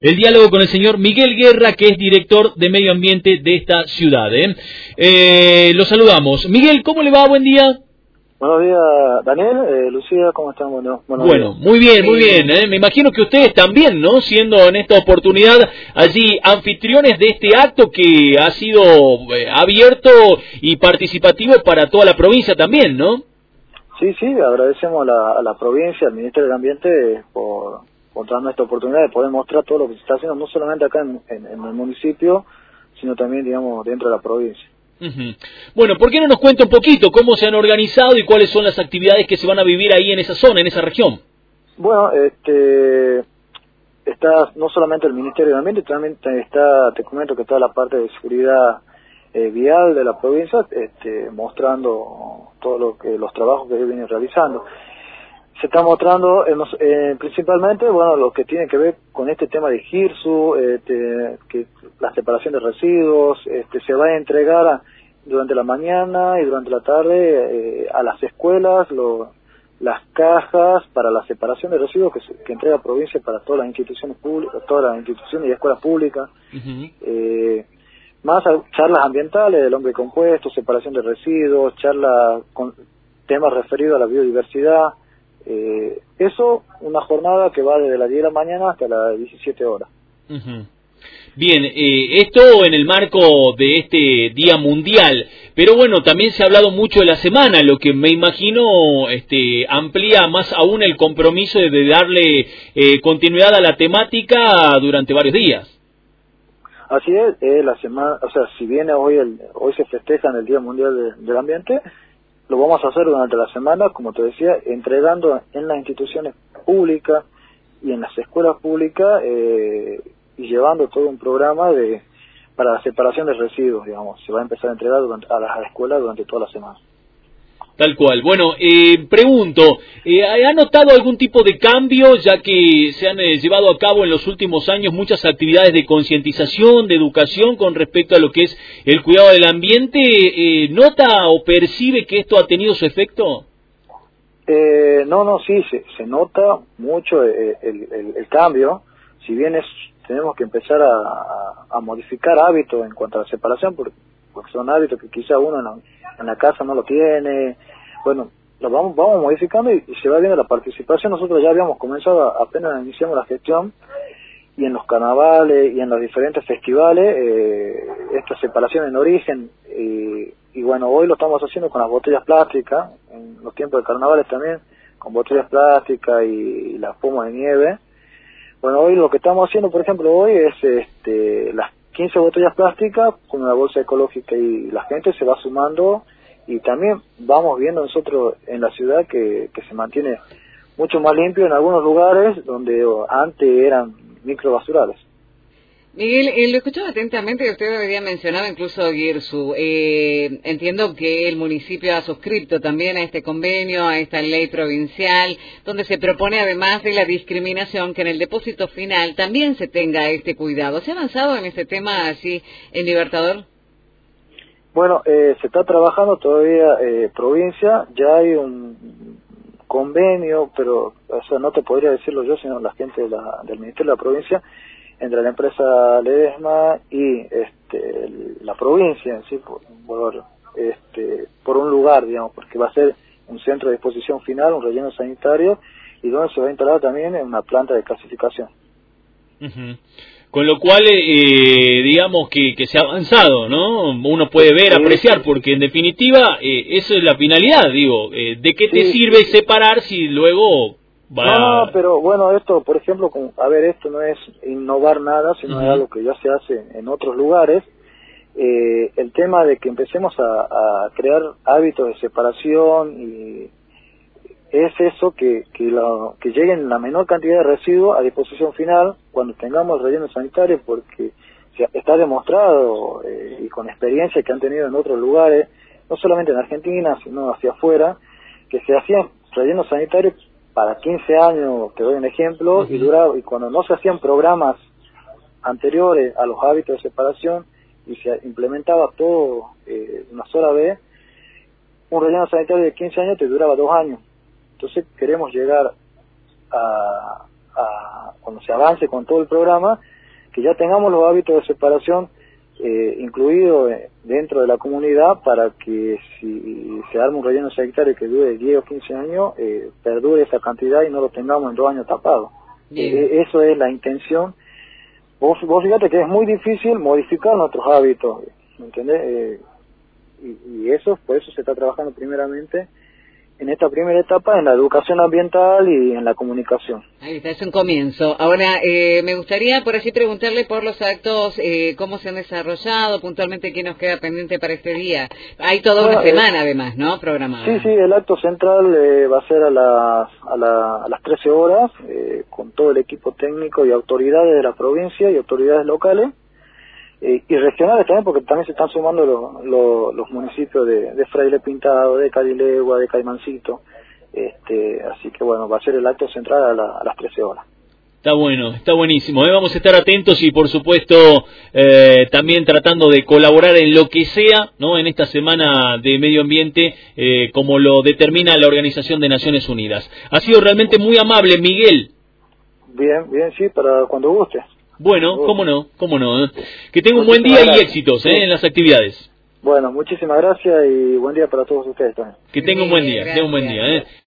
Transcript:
El diálogo con el señor Miguel Guerra, que es director de Medio Ambiente de esta ciudad. Lo saludamos. Miguel, ¿cómo le va? Buen día. Buenos días, Daniel. Lucía, ¿cómo están? Bueno, muy bien, muy bien. Me imagino que ustedes también, ¿no? Siendo en esta oportunidad allí anfitriones de este acto que ha sido abierto y participativo para toda la provincia también, ¿no? Sí, agradecemos a la provincia, al Ministerio del Ambiente, por darnos esta oportunidad de poder mostrar todo lo que se está haciendo, no solamente acá en el municipio, sino también, digamos, dentro de la provincia. Bueno, ¿por qué no nos cuenta un poquito cómo se han organizado y cuáles son las actividades que se van a vivir ahí en esa zona, en esa región? Bueno, está no solamente el Ministerio del Ambiente, también está, te comento que está la parte de seguridad vial de la provincia, mostrando todo los trabajos que vienen realizando. Se está mostrando principalmente, bueno, lo que tiene que ver con este tema de GIRSU, que la separación de residuos, se va a entregar durante la mañana y durante la tarde a las escuelas las cajas para la separación de residuos que entrega provincia para todas las instituciones públicas, todas las instituciones y escuelas públicas. Más charlas ambientales del hombre compuesto, separación de residuos, charlas con temas referidos a la biodiversidad. Eso, una jornada que va desde las 10 de la mañana hasta las 17 horas. Bien, esto en el marco de este Día Mundial, pero bueno, también se ha hablado mucho de la semana, lo que me imagino amplía más aún el compromiso de darle continuidad a la temática durante varios días. Así es, la semana, o sea, si viene hoy se festeja en el Día Mundial del Ambiente, lo vamos a hacer durante la semana, como te decía, entregando en las instituciones públicas y en las escuelas públicas y llevando todo un programa para la separación de residuos, digamos. Se va a empezar a entregar a las escuelas durante toda la semana. Tal cual. Bueno, pregunto, ¿ha notado algún tipo de cambio, ya que se han llevado a cabo en los últimos años muchas actividades de concientización, de educación con respecto a lo que es el cuidado del ambiente? ¿Nota o percibe que esto ha tenido su efecto? Sí, se nota mucho el cambio. Si bien tenemos que empezar a modificar hábitos en cuanto a la separación, porque son hábitos que quizá uno en la casa no lo tiene. Bueno, lo vamos modificando y se va viendo la participación. Nosotros ya habíamos comenzado, apenas iniciamos la gestión, y en los carnavales y en los diferentes festivales, esta separación en origen, y bueno, hoy lo estamos haciendo con las botellas plásticas, en los tiempos de carnavales también, con botellas plásticas y la espuma de nieve. Bueno, hoy lo que estamos haciendo, por ejemplo, hoy es las 15 botellas plásticas con una bolsa ecológica, y la gente se va sumando, y también vamos viendo nosotros en la ciudad que se mantiene mucho más limpio en algunos lugares donde antes eran microbasurales. Miguel, lo escuchaba atentamente, usted había mencionado incluso GIRSU. Entiendo que el municipio ha suscrito también a este convenio, a esta ley provincial, donde se propone, además de la discriminación, que en el depósito final también se tenga este cuidado. ¿Se ha avanzado en este tema así en Libertador? Bueno, se está trabajando todavía provincia, ya hay un convenio, pero no te podría decirlo yo, sino la gente del Ministerio de la Provincia, entre la empresa Ledesma y la provincia en sí, por un lugar, digamos, porque va a ser un centro de disposición final, un relleno sanitario, y donde se va a instalar también en una planta de clasificación. Con lo cual, digamos que se ha avanzado, ¿no? Uno puede ver, apreciar, porque en definitiva, eso es la finalidad, digo. ¿De qué te sirve separar si luego va...? No, pero bueno, esto, por ejemplo, esto no es innovar nada, sino es algo que ya se hace en otros lugares. El tema de que empecemos a crear hábitos de separación, y es eso, que lleguen la menor cantidad de residuos a disposición final cuando tengamos el relleno sanitario, porque está demostrado y con experiencia que han tenido en otros lugares, no solamente en Argentina, sino hacia afuera, que se hacían rellenos sanitarios para 15 años, te doy un ejemplo, y cuando no se hacían programas anteriores a los hábitos de separación y se implementaba todo una sola vez, un relleno sanitario de 15 años te duraba 2 años. Entonces queremos llegar cuando se avance con todo el programa, que ya tengamos los hábitos de separación incluidos dentro de la comunidad, para que si se arma un relleno sanitario que dure 10 o 15 años, perdure esa cantidad y no lo tengamos en 2 años tapados. Eso es la intención. Vos fíjate que es muy difícil modificar nuestros hábitos, ¿me entendés? Y eso, por eso se está trabajando primeramente en esta primera etapa en la educación ambiental y en la comunicación. Ahí está, es un comienzo. Ahora, me gustaría por así preguntarle por los actos, cómo se han desarrollado, puntualmente qué nos queda pendiente para este día. Hay toda una semana además, ¿no? Programada. Sí, el acto central va a ser a las 13 horas, con todo el equipo técnico y autoridades de la provincia y autoridades locales. Y regionales también, porque también se están sumando los municipios de Fraile Pintado, de Cadilegua, de Caimancito, así que bueno, va a ser el acto central a las 13 horas. Está bueno, está buenísimo, vamos a estar atentos y por supuesto también tratando de colaborar en lo que sea, ¿no? En esta semana de medio ambiente, como lo determina la Organización de Naciones Unidas. Ha sido realmente muy amable, Miguel. Bien, sí, para cuando guste. Bueno, cómo no. Que tenga un buen día y éxitos en las actividades. Bueno, muchísimas gracias y buen día para todos ustedes también. Que tenga un buen día,